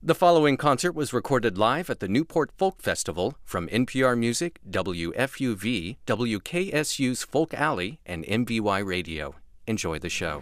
The following concert was recorded live at the Newport Folk Festival from NPR Music, WFUV, WKSU's Folk Alley, and MVY Radio. Enjoy the show.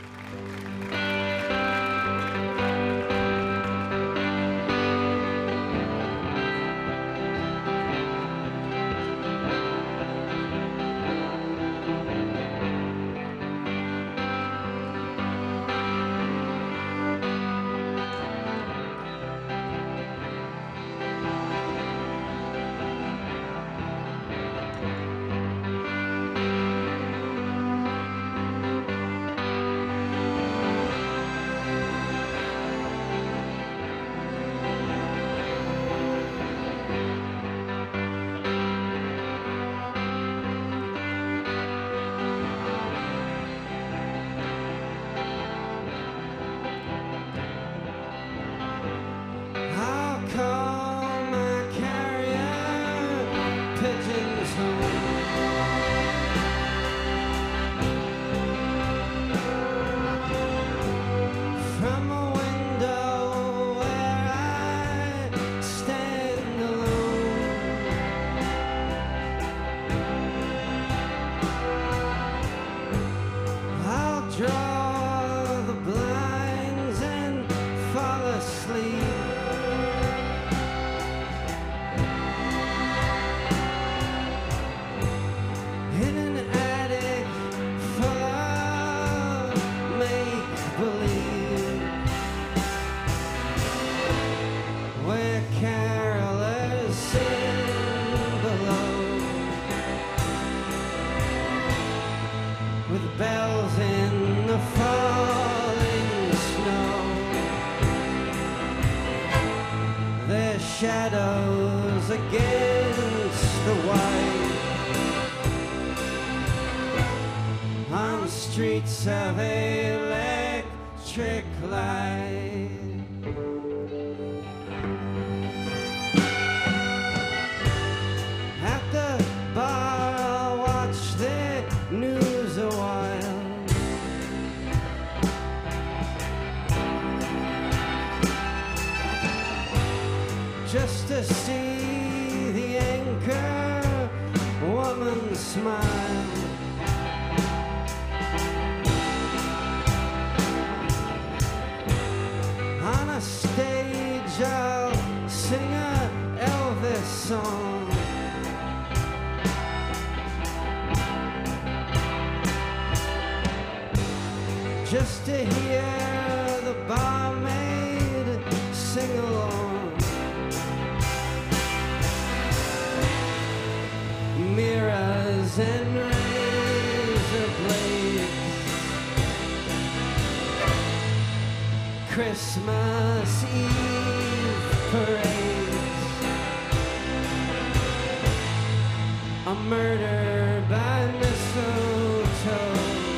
Shadows against the white on streets of electric light. At the bar I'll watch the news a while, just to see the anchor woman smile. On a stage I'll sing a Elvis song, just to hear the barmaid sing along. Mirrors and razor blades, Christmas Eve parades, a murder by mistletoe,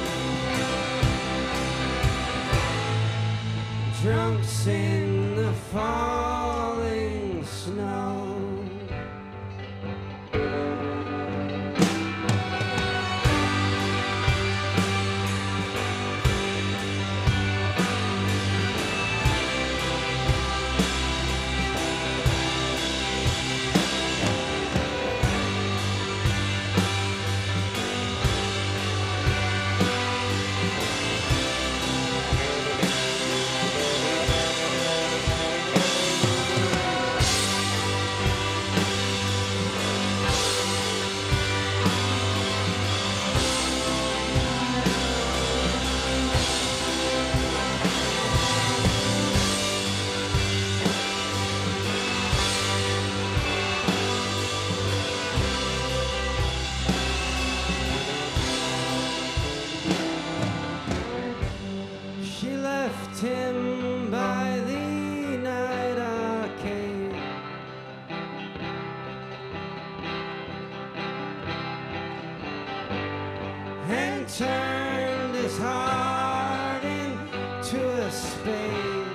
drunks in the falling snow. Him by the night arcade, and turned his heart into a spade.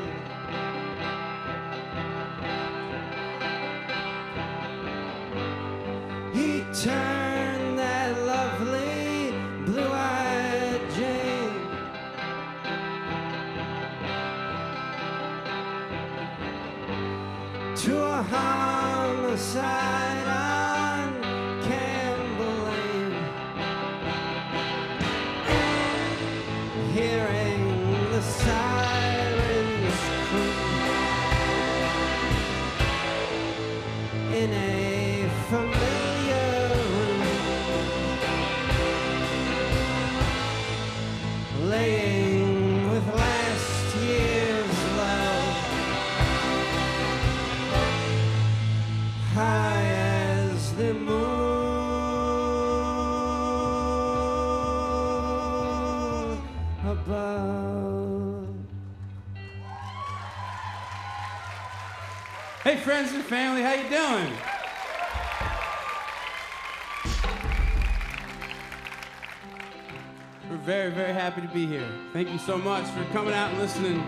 He turned that lovely blue-eyed Jane to a homicide on Campbell Lane. Hearing the sirens croon in a familiar room, laying with last year's love, high as the moon above. Hey friends and family, how you doing? We're very, very happy to be here. Thank you so much for coming out and listening.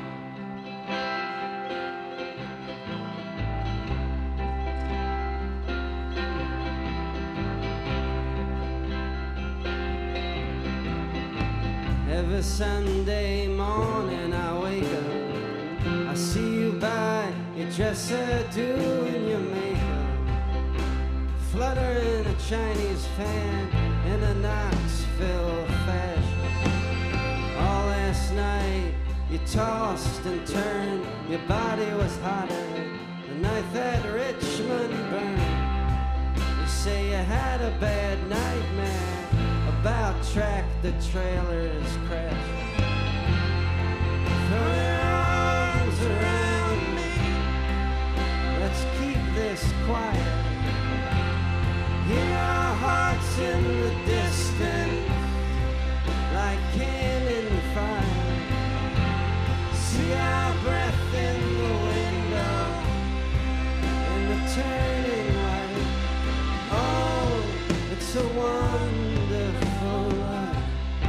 Every Sunday morning I wake up, I see you by your dresser doing your makeup, fluttering a Chinese fan in a Knoxville fashion. All last night you tossed and turned, your body was hotter the night that Richmond burned. You say you had a bad nightmare about tractor trailers crashing. Throw your arms around me, let's keep this quiet. Hear our hearts in the distance like cannon fire. See our breath in the window in the turning light. Oh, it's a wonderful life.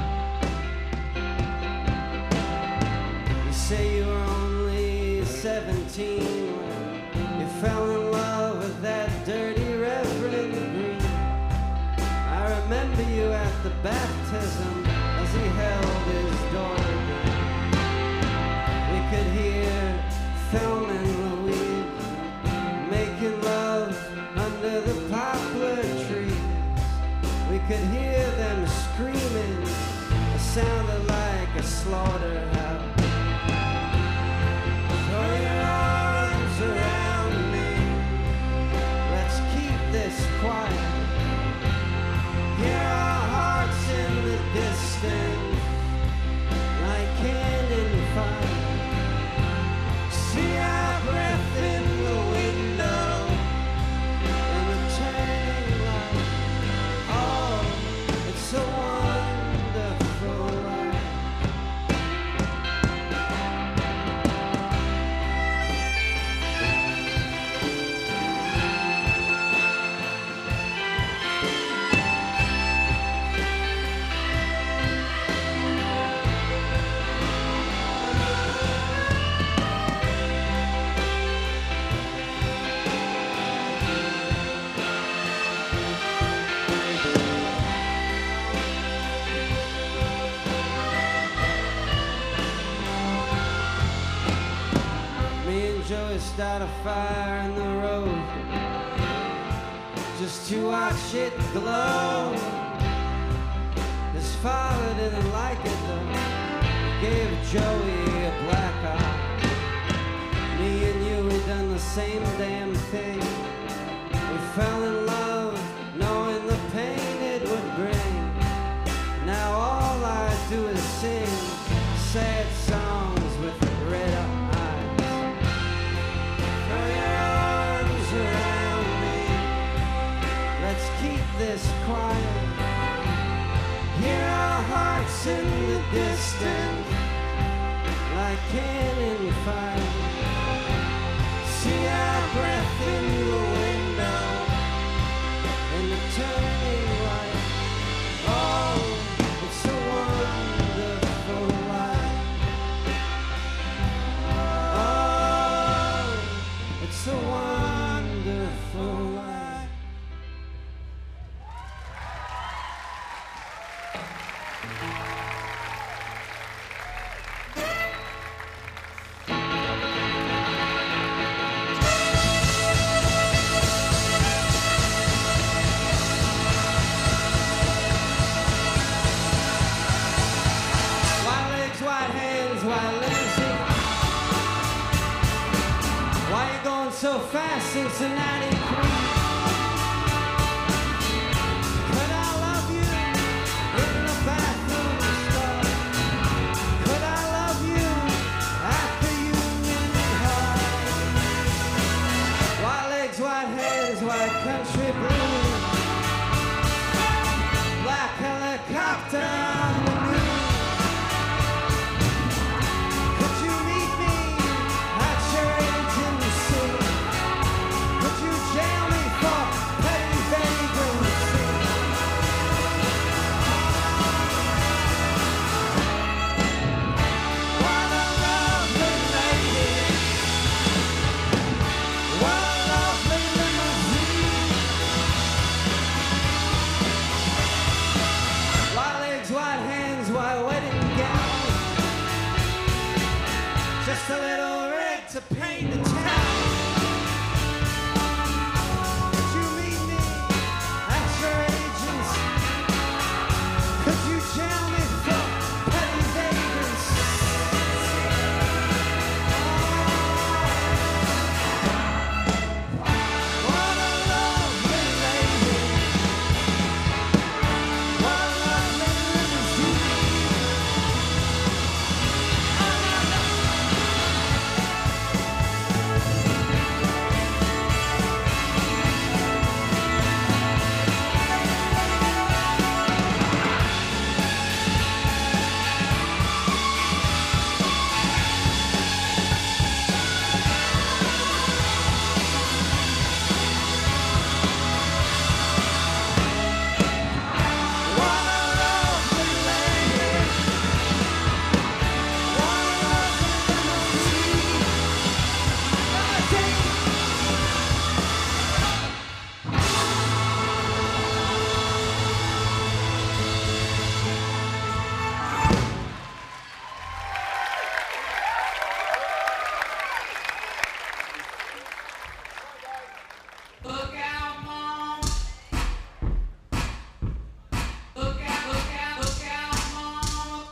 You say you were only 17 when you fell in love with that dirty Reverend Green. I remember you at the baptism as he held his daughter down. We could hear Thelma and Louise making love under the poplar trees. We could hear them screaming, it sounded like a slaughterhouse. Throw your arms around me, let's keep this quiet. Hear our hearts in the distance like cannon fire. See our breath in the window and the turning light. Oh, it's a wonderful life. Me and Joey start a fire in the road just to watch it glow. His father didn't like it though, gave Joey a black eye. Me and you, we done the same damn thing. We fell in love knowing the pain it would bring. Now all I do is sing sad songs with red eyes. Throw your arms around me, let's keep this quiet. Hear our hearts in the distance like cannon fire. See our breath in the window and the turning light. Oh, it's a wonderful life. Oh, it's a wonderful life. so fast since the 93. Could I love you in the bathroom stall? Could I love you at the Union Hall? White legs, white hands, white country blues, black helicopter on the news. Could you meet me at your agency? Could you jail me for petty vagrancy? What a lovely lady, what a lovely limousine. White legs, white hands, white wedding gown, just a little red to paint the town. Could you meet me at your agency? Could you jail me for petty vagrancy? What a lovely lady, what a lovely limousine. What a lovely lady, what a lovely limousine. Look out, Mom. Look out, Mom.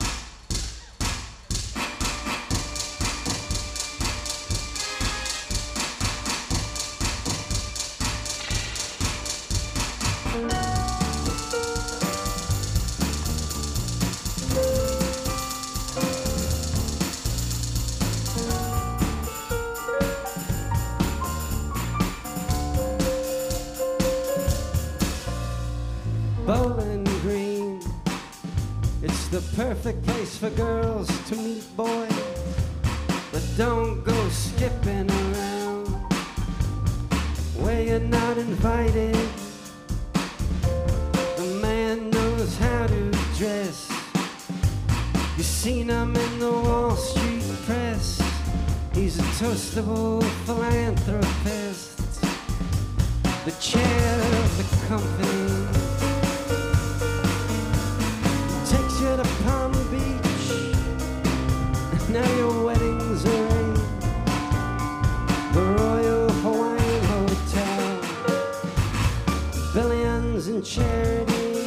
Bowling Green, it's the perfect place for girls to meet boys, but don't go skipping around where you're not invited. The man knows how to dress, you've seen him in the Wall Street press. He's a toastable philanthropist, the chair of the company. Takes you to Palm Beach, now your wedding's arranged. The Royal Hawaiian Hotel, billions in charity.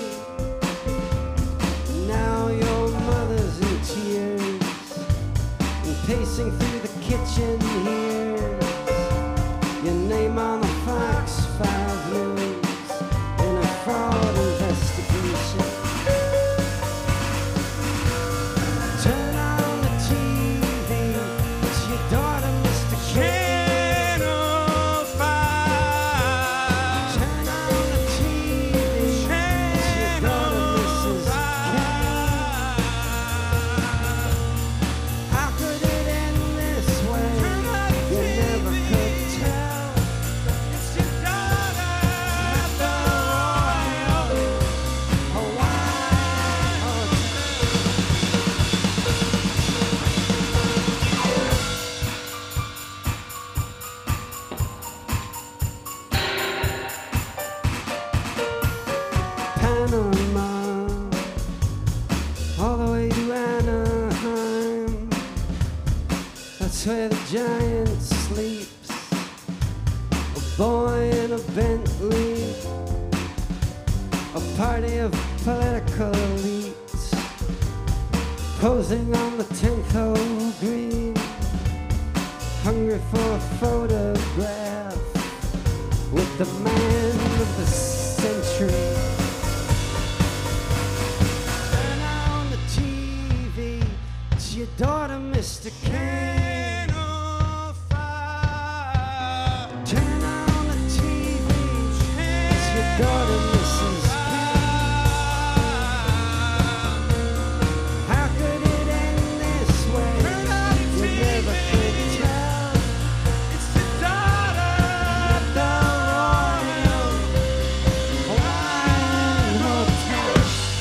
Now your mother's in tears, and pacing through the kitchen hears your name on the Fox 5 News in a fraud investigation. Turn on the TV, it's your daughter, Mr. Channel 5. Turn on the TV, it's your daughter, Mrs. Cat. How could it end this way? You never could tell. It's your daughter at the Royal Hawaiian Hotel. Panama, all the way to Anaheim. That's where the giant sleeps, a boy in a Bentley, a party of political elites, posing on the 10th hole green, hungry for a photograph. the man of the century. Turn on the TV, it's your daughter, Mr. Kane. Turn on the TV, it's your daughter, Mrs. How could it end this way? You never could tell. It's the daughter of the Royal Hawaiian Hotel.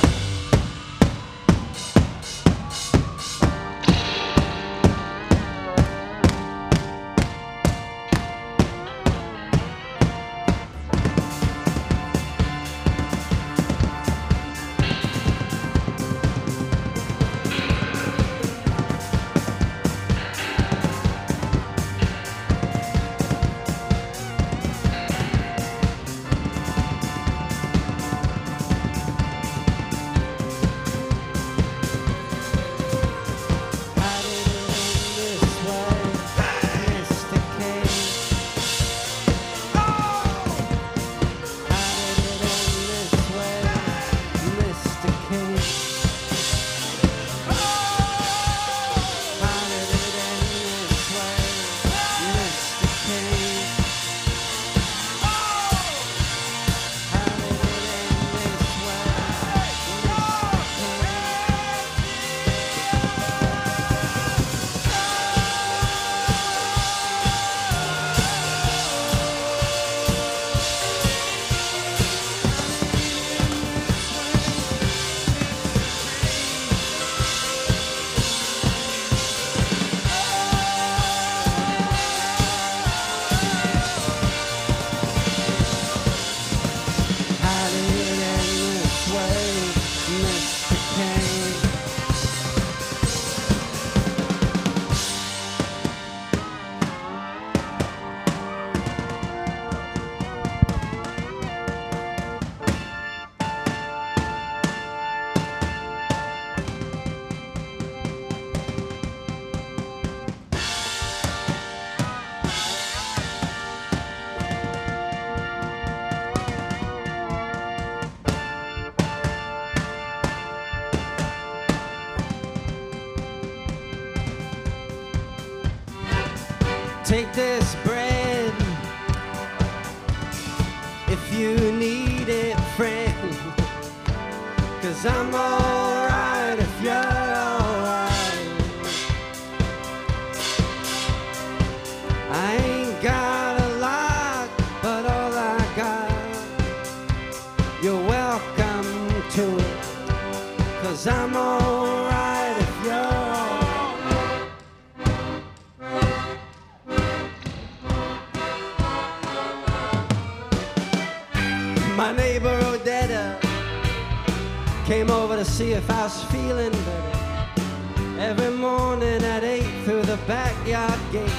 Take this bread if you need it, friend. 'Cause I'm alright if you're alright. I ain't got a lot, but all I got, you're welcome to it. 'Cause I'm alright if you're alright. My neighbor Odetta came over to see if I was feeling better. Every morning at 8 through the backyard gate.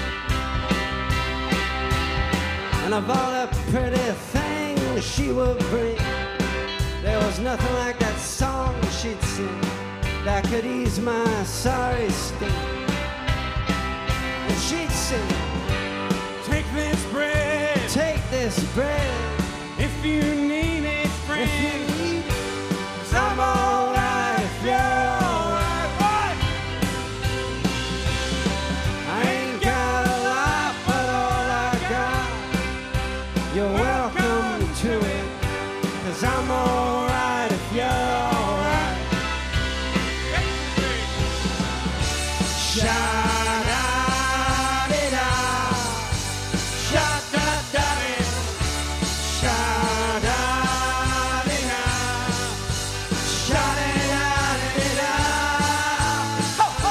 And of all the pretty things she would bring, there was nothing like that song she'd sing that could ease my sorry sting. And she'd sing, Take this bread take this bread if you need it, if friend. you need it. 'Cause I'm alright if you're alright. I ain't got a lot, but all I got, you're welcome to it. 'Cause I'm alright if you're alright. Sha-da-da-da, sha-da-da-da, sha-da-da-da, sha-da-da-da-da. Ho, ho.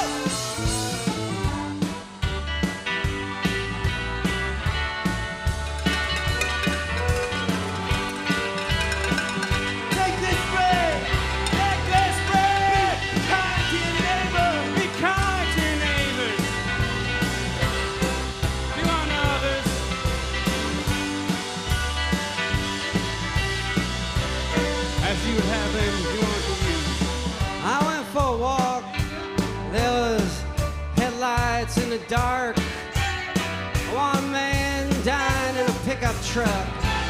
Take this bread, take this bread. Be kind to your neighbor, be kind to your neighbors. Do unto others. As you would have them do unto you. I went for a walk. There was headlights in the dark. One man died in a pickup truck.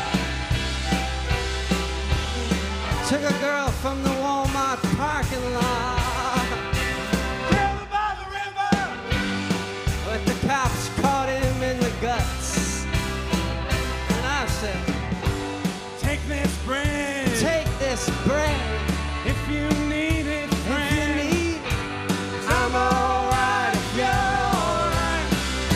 Took a girl from the Walmart parking lot. Drove by the river, but the cops caught him in the guts. And I said, Take this bread. take this bread. If you need it, If friend. you need it, I'm alright if you're alright.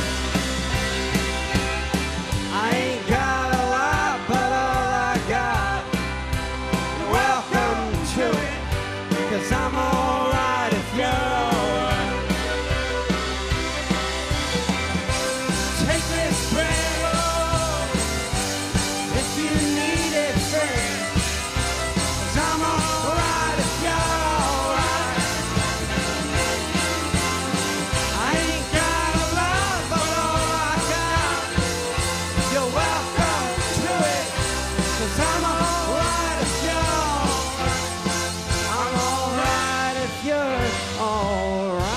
I ain't got a lot, but all I got, welcome to it, 'cause I'm alright if you're alright. Take this bread, if you need it, friend, 'cause I'm alright if you're alright. I ain't got a lot, but all I got, you're welcome to it, 'cause I'm alright if you're alright. I'm alright if you're alright.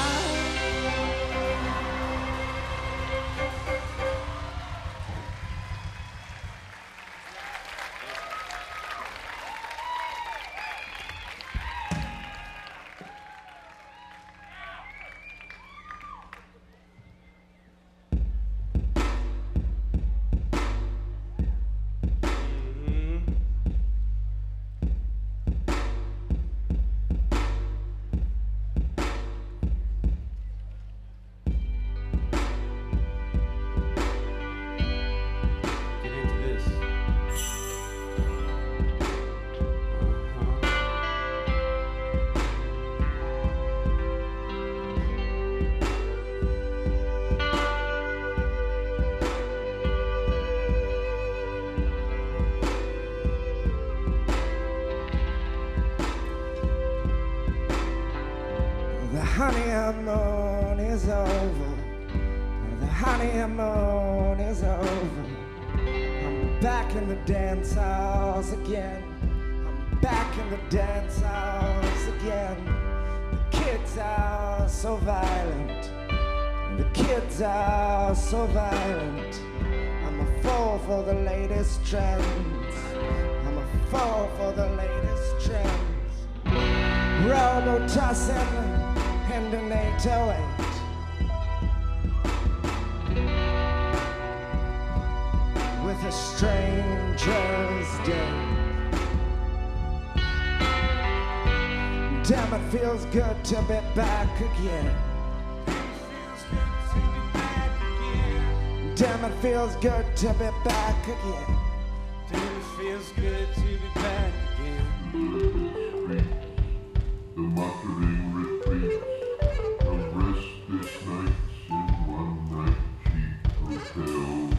Get into this. The honeymoon is over. The honeymoon is over. I'm back in the dance halls again. I'm back in the dance halls again. The kids are so violent. The kids are so violent. I'm a fall for the latest trends. I'm a fall for the latest trends. Robo-tossing and an 808. With a stranger's day. Damn, it feels good to be back again. Damn, it feels good to be back again. Damn, it feels good to be back again. The muttering retreats of restless nights in one-night cheap hotels.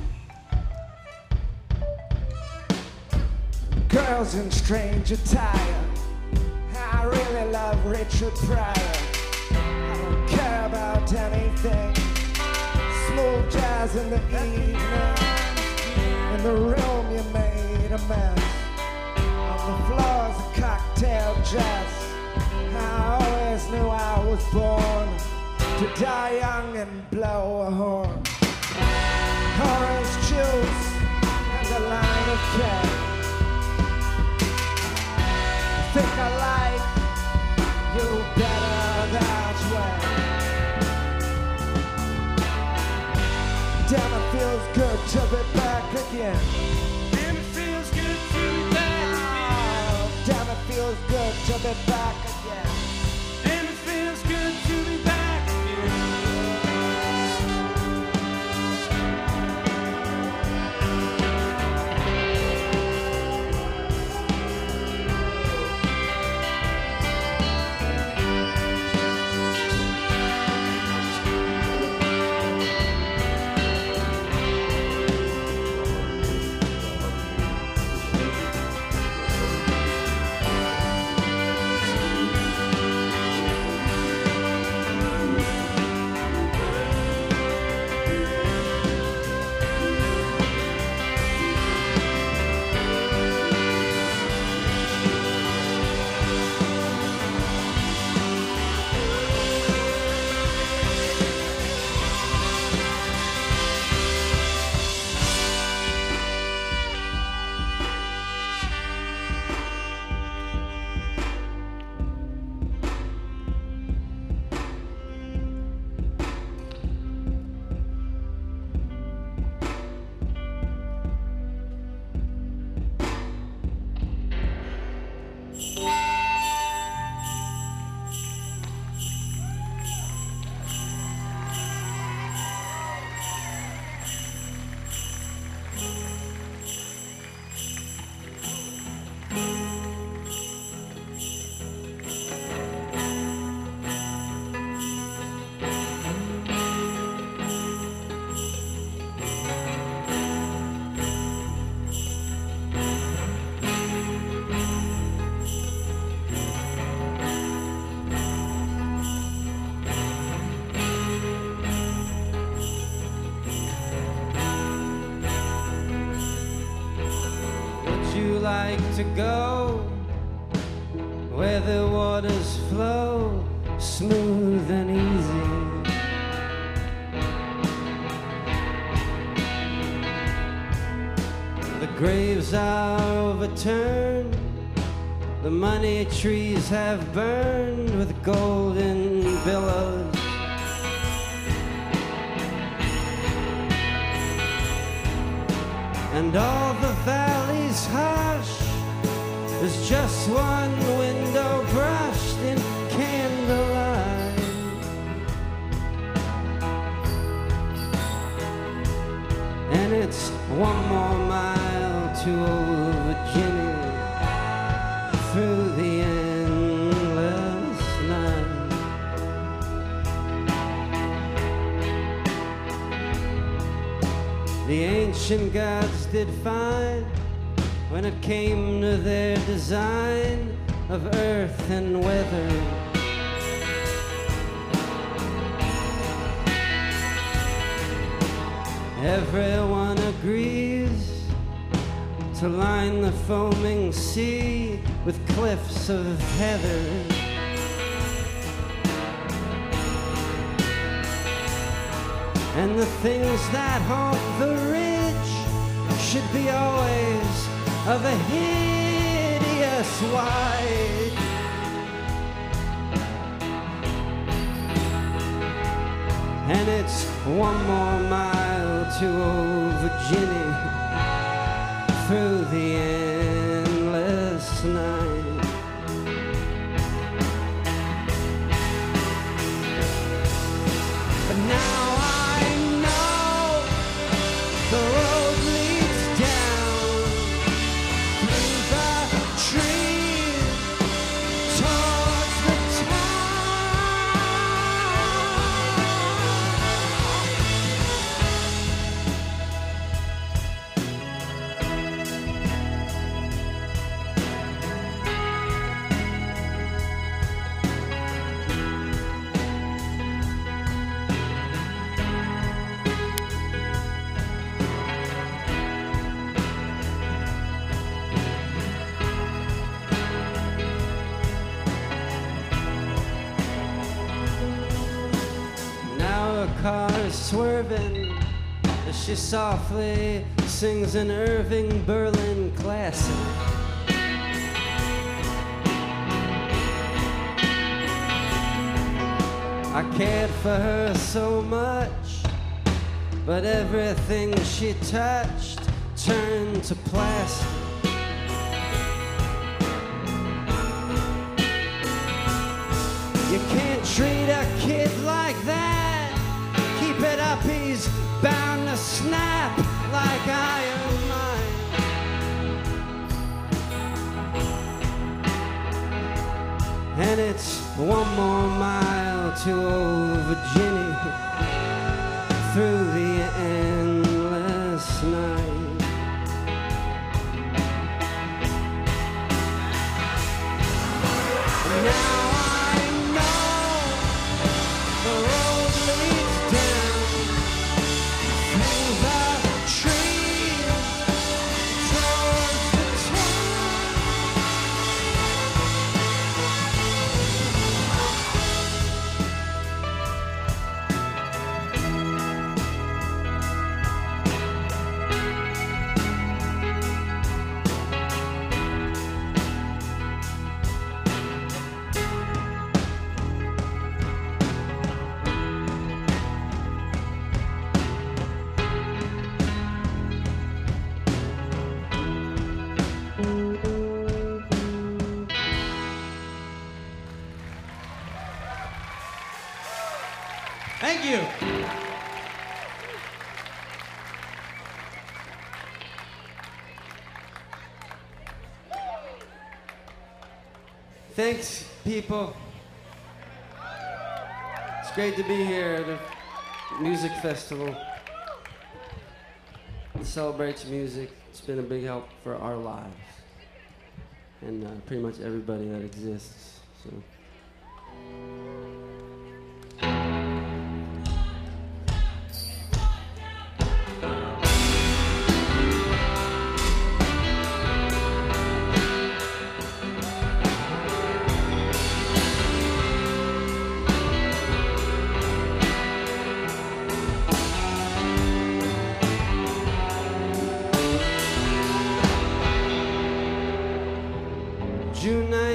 Girls in strange attire. I really love Richard Pryor. I don't care about anything. Smooth jazz in the evening. In the room you made a mess. On the floor's a cocktail dress. I always knew I was born to die young and blow a horn. Orange juice and a line of cat. Think I like you better that way. Damn, it feels good to be back again. Damn, it feels good to be back again. Damn, it feels good to be back again. Damn, it feels good to be back again. you like to go where the waters flow smooth and easy? The graves are overturned, the money trees have burned with golden billows. And all the valleys hush, there's just one window brushed in candlelight. And it's one more mile to old Virginia through the endless night. The ancient gods did fine when it came to their design of earth and weather. Everyone agrees to line the foaming sea with cliffs of heather. And the things that haunt the ridge should be always of a hideous white. And it's one more mile to old Virginia through the endless night. But now I know the road leads down through the trees towards the car is swerving as she softly sings an Irving Berlin classic. I cared for her so much, but everything she touched turned to plastic. You can't treat a kid like that. Keep it up, he's bound to snap like iron mine. And it's one more mile to old Virginia through the endless night. And now thank you. Thanks, people. It's great to be here at a music festival. It celebrates music. It's been a big help for our lives and pretty much everybody that exists. So.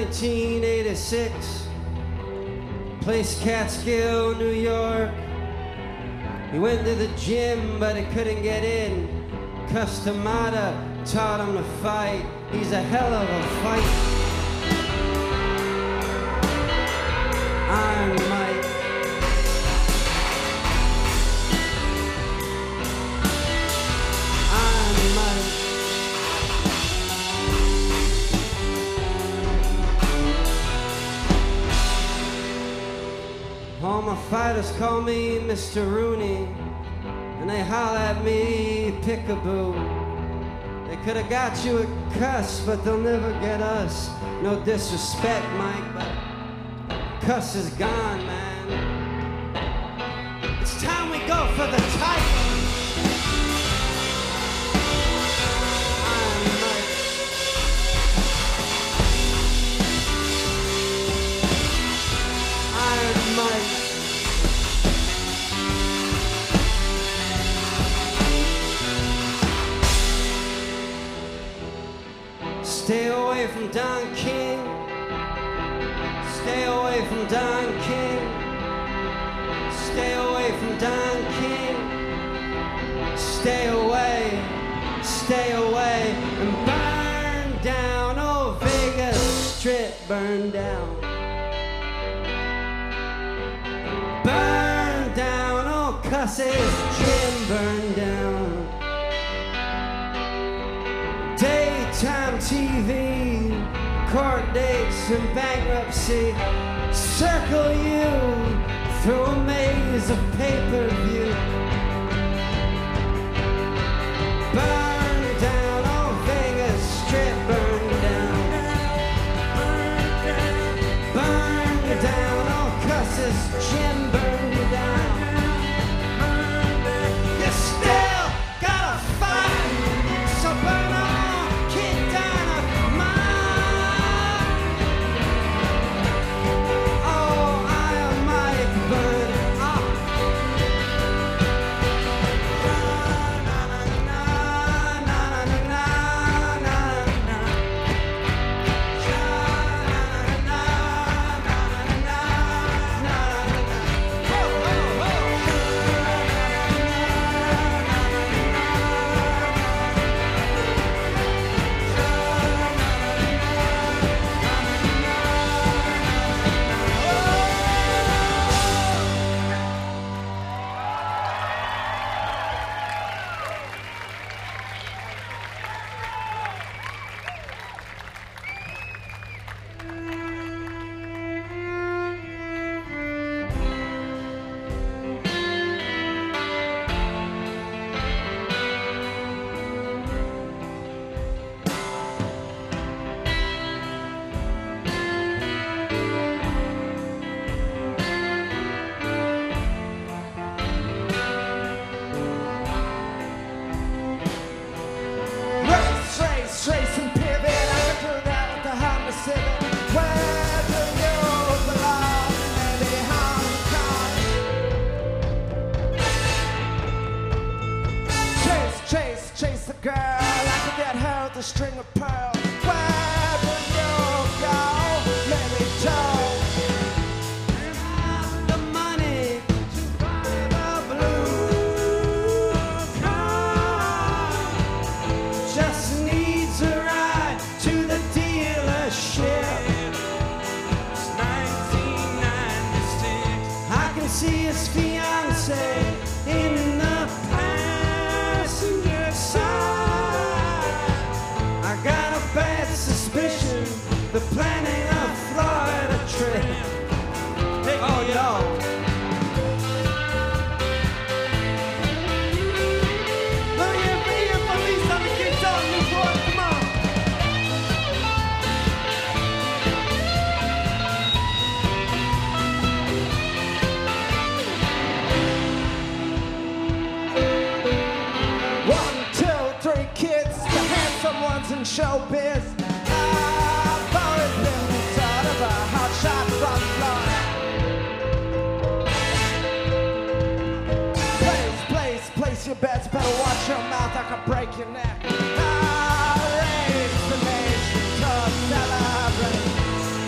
1986, place Catskill, New York. He went to the gym, but he couldn't get in. Customata taught him to fight. He's a hell of a fight. Iron Mike. Iron Mike. All my fighters call me Mr. Rooney, and they holler at me Pickaboo. They could have got you a cuss, but they'll never get us. No disrespect, Mike, but cuss is gone, man. It's time we go for the title. Iron Mike. Iron Mike. Stay away from Don King. Stay away from Don King. Stay away from Don King. Stay away, stay away, and burn down. Oh, Vegas Strip, burn down. Burn down. Oh, Cuss's Gym, burn down. Daytime TV, court dates and bankruptcy circle you through a maze of pay-per-view. Burn down, oh Vegas Strip, burn down. Burn down, oh Cuss's Gym, burn down. You still gotta fight, so burn on. A string of pearls. Where do you go, Mary Jo? The money to buy the blue car just needs a ride to the dealership. It's 1996. I can see his fiancée in the passenger side. I got a bad suspicion the planning a Florida trip. Oh no. Look at me and police on the guitar, Newport, come on. One, two, three kids, the handsome ones in showbiz. I've always been sort of a hot shot from Florida. Place your bets, better watch your mouth, I can break your neck. I'll raise the nation to celebrate.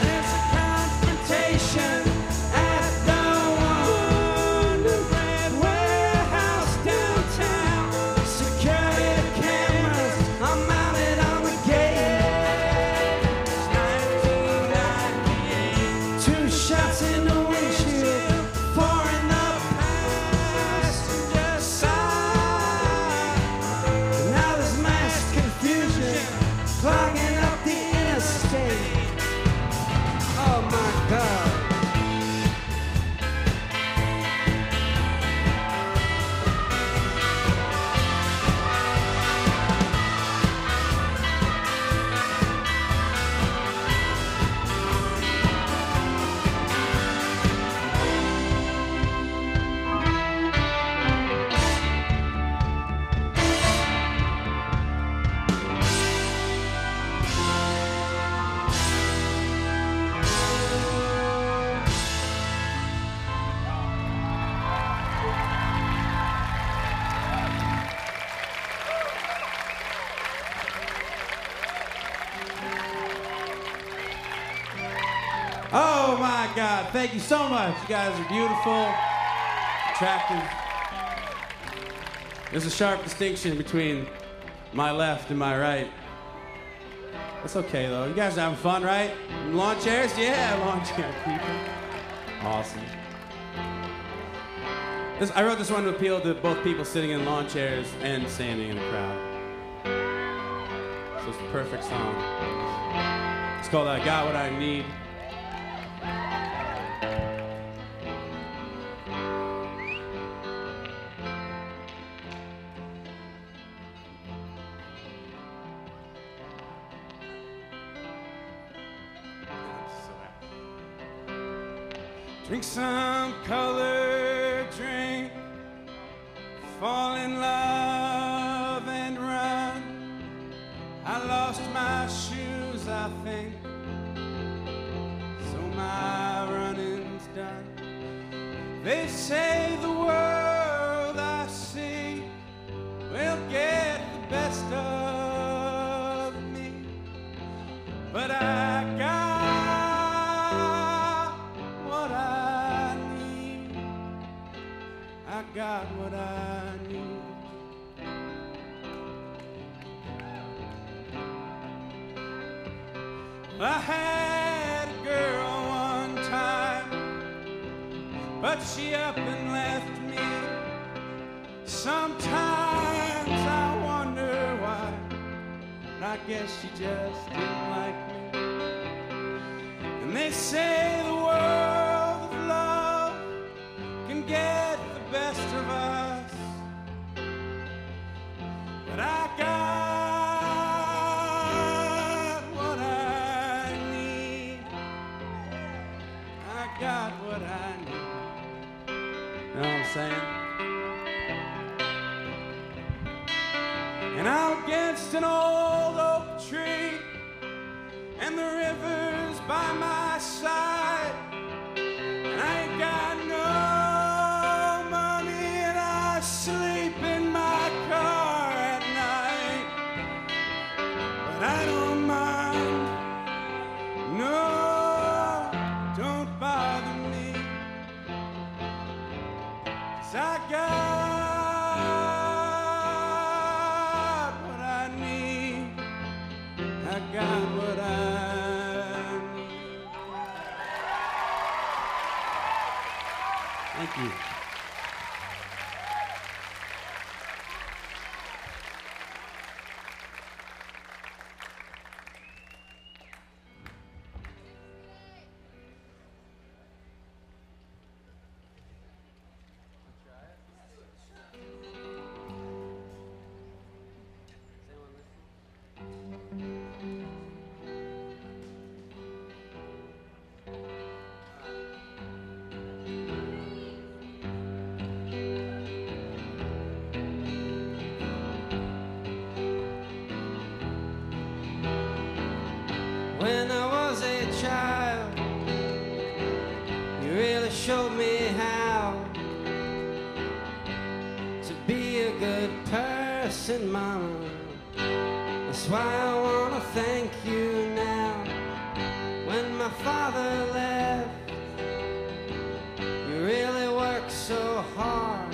Oh my God, thank you so much. You guys are beautiful, attractive. There's a sharp distinction between my left and my right. That's okay though. You guys are having fun, right? Lawn chairs? Yeah, lawn chair people. Awesome. I wrote this one to appeal to both people sitting in lawn chairs and standing in a crowd. So it's the perfect song. It's called I Got What I Need. Drink some colored drink, fall in love and run. I lost my shoes, I think, so my running's done. They say the world I see will get the best of me, but I got got what I need. I had a girl one time, but she up and left me. Sometimes I wonder why, but I guess she just didn't like me. And they say the world of love can get best of us, but I got what I need. I got what I need. You know what I'm saying? And I'm against an old oak tree, and the river's by my side, and I ain't got no sleep in my car at night, but I don't mind. No, don't bother me, 'cause I got what I need. I got what I need. Thank you. When I was a child, you really showed me how to be a good person, Mama. That's why I want to thank you now. When my father left, you really worked so hard.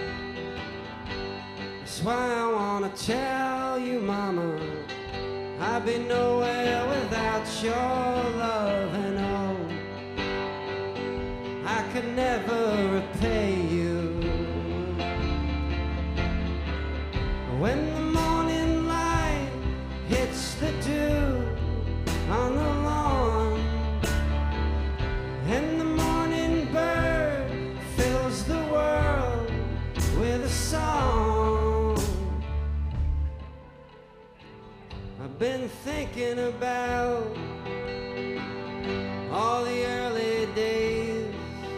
That's why I want to tell you, Mama, I'd be nowhere without your love, and oh, I could never repay you. When the morning light hits the dew on the lawn, and the morning bird fills the world with a song, I've been thinking about all the early days.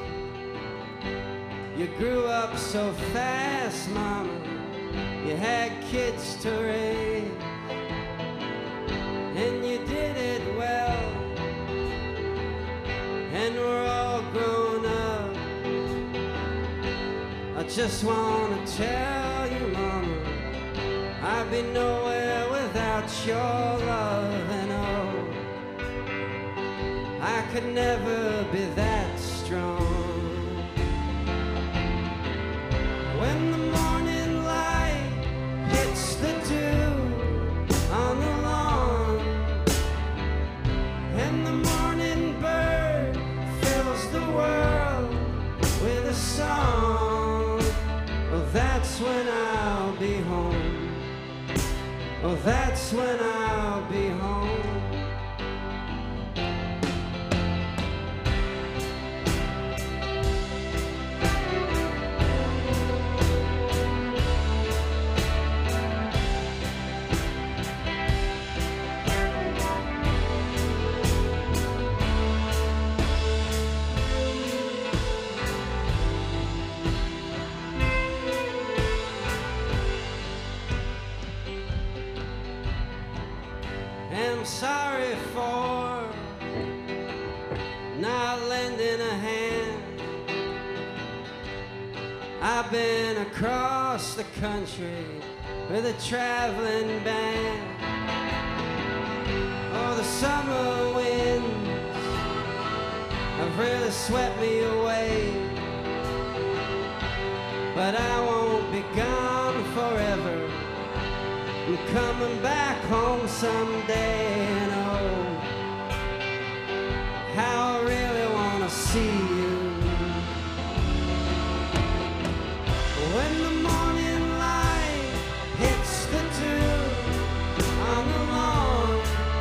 You grew up so fast, Mama, you had kids to raise, and you did it well, and we're all grown up. I just want to tell you, Mama, I'd be nowhere without your love, and oh, I could never be that strong. When the morning light hits the dew on the lawn, and the morning bird fills the world with a song, oh, that's when I'll be home. Oh, that's when I'll be home. Am sorry for not lending a hand. I've been across the country with a traveling band. Oh, the summer winds have really swept me away, but I won't be gone forever. I'm coming back home someday, and oh, how I really want to see you. When the morning light hits the dew on the lawn,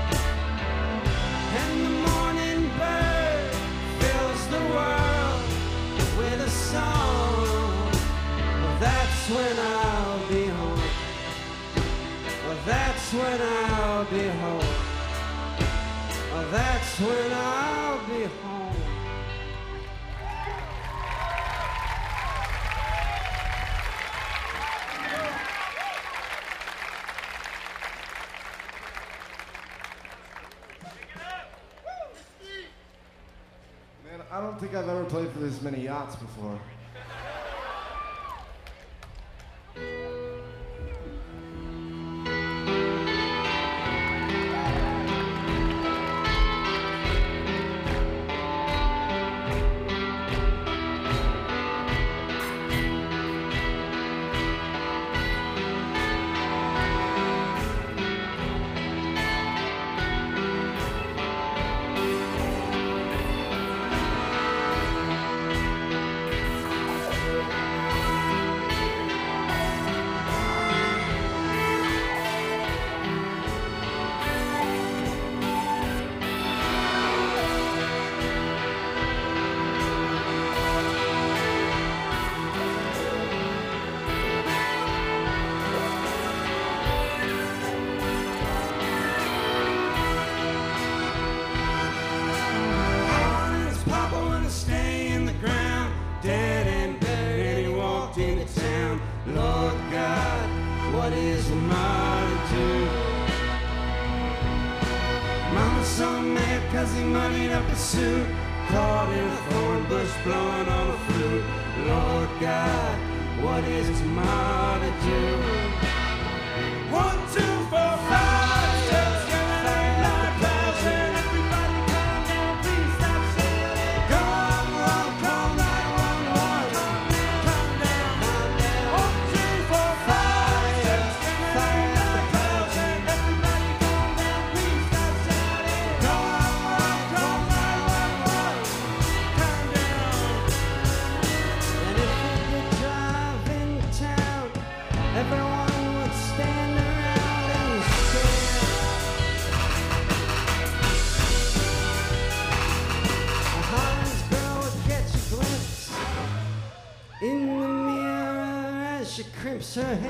and the morning bird fills the world with a song, well, that's when I'll be home. That's when I'll be home. Oh, that's when I'll be home. Man, I don't think I've ever played for this many yachts before. Her head.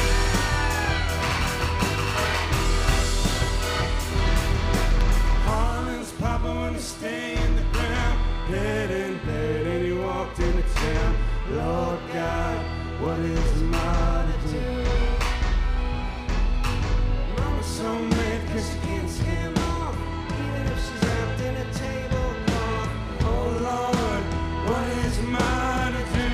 Harlan's papa wanna stay in the ground, dead and buried, and he walked into town. Lord God, what is Ma to do? Mama's so mad 'cause she can't scam off, even if she's wrapped in a tablecloth. Oh Lord, what is Ma to do?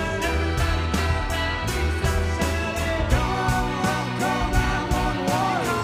Call 911.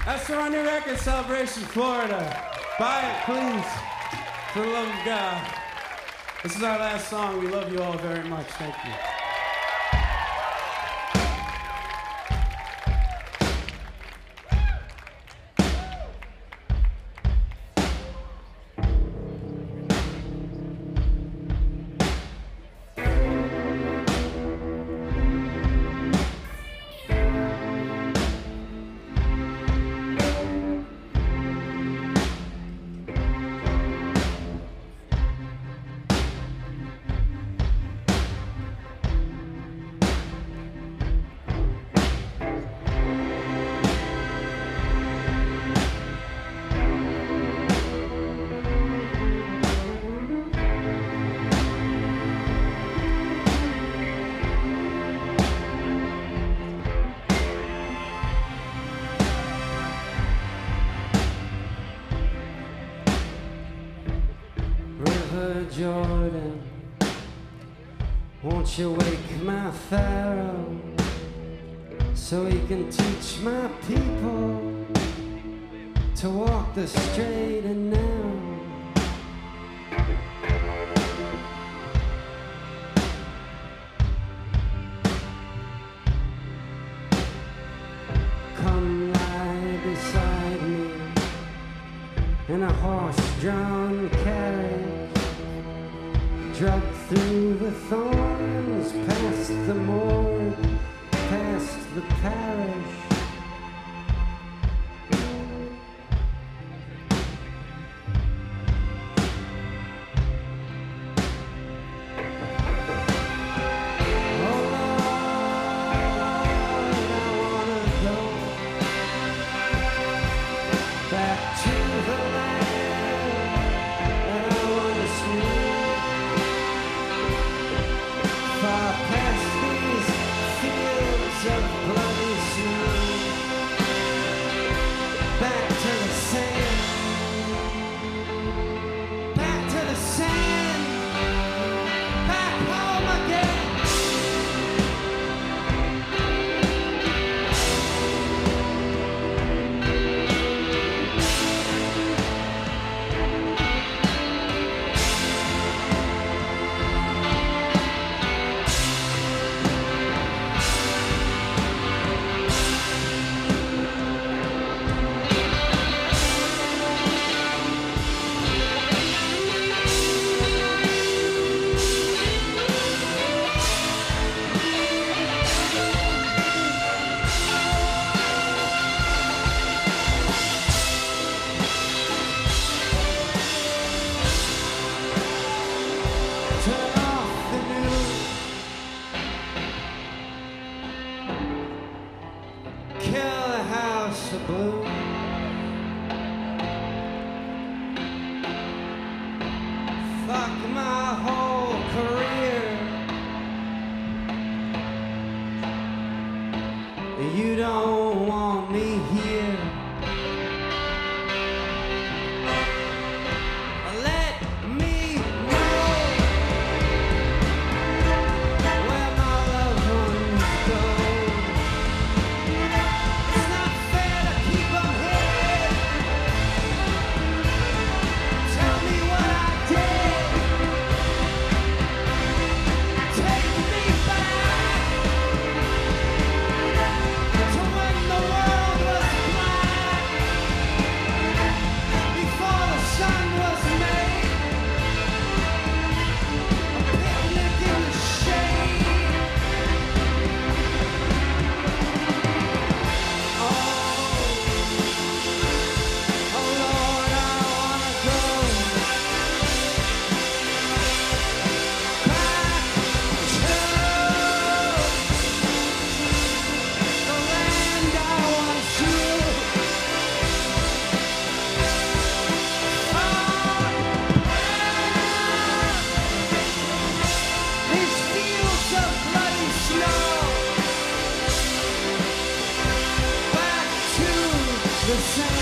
That's from our new record, Celebration Florida. Buy it, please, for the love of God. This is our last song. We love you all very much. Thank you. Jordan, won't you wake my Pharaoh so he can teach my people to walk the straight and narrow? Come lie beside me in a horse-drawn carriage, dragged through the thorns, past the morgue, past the parish. Oh Lord, I wanna go back to the land that I once knew. Far past these fields of bloody snow, back to the sand, back to the sand, back home again. Turn off the news, kill the house of blue. Fuck my whole career. You don't want me here. Let me know where my loved ones go. It's not fair to keep them here. Tell me what I did. Take me back to when the world was black, before the sun was made. A picnic in the shade. Oh Lord, I wanna go back to the land I once knew. These fields of bloody snow, back to the sand.